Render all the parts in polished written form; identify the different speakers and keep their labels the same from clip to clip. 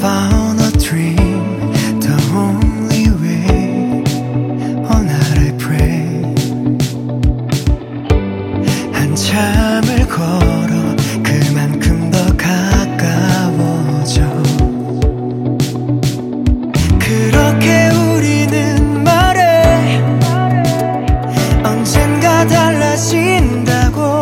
Speaker 1: found a dream, the only way. All night I pray. 한참을 걸어 그만큼 더 가까워져. 그렇게 우리는 말해 언젠가 달라진다고.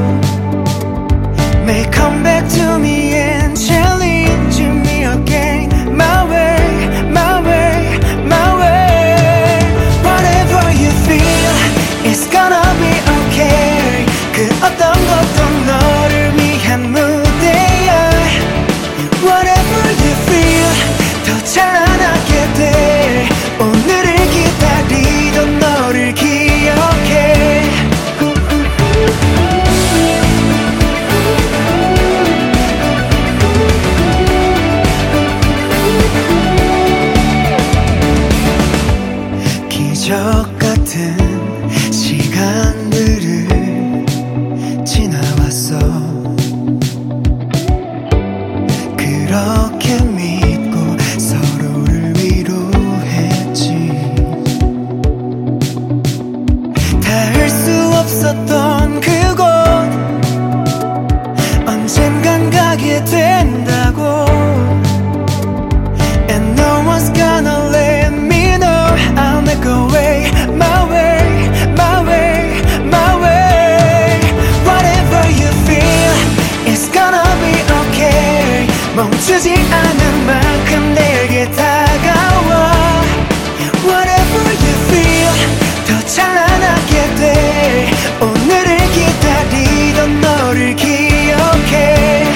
Speaker 1: May come back to me and challenge me again. My way, my way, my way. Whatever you feel, it's gonna be okay. 그 어떤 것도 너를 위한 무대야. Whatever you feel, 더 찬란하게 돼. 오늘을 기다리던 너를 기억해. 기적 같은 시간들을 지나왔어. 그렇게 믿고 서로를 위로했지. 닿을 수 없었던 그곳 언젠간 가게 된다고. And no one's gonna let me know I'll make a way, my way, my way, my way. Whatever you feel, it's gonna be okay. 멈추지 않을 만큼 내게 다가와. Whatever you feel, 더 찬란하게 돼. 오늘을 기다리던 너를 기억해.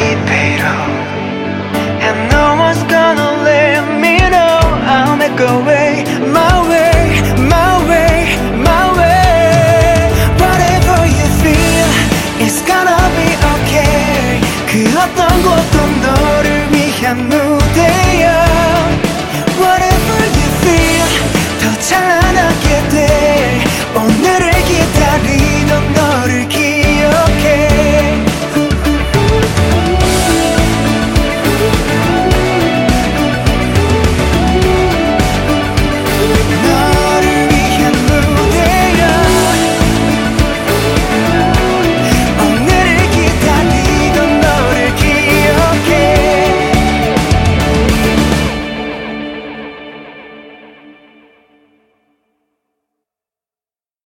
Speaker 1: And no one's gonna let me know I'll make a way.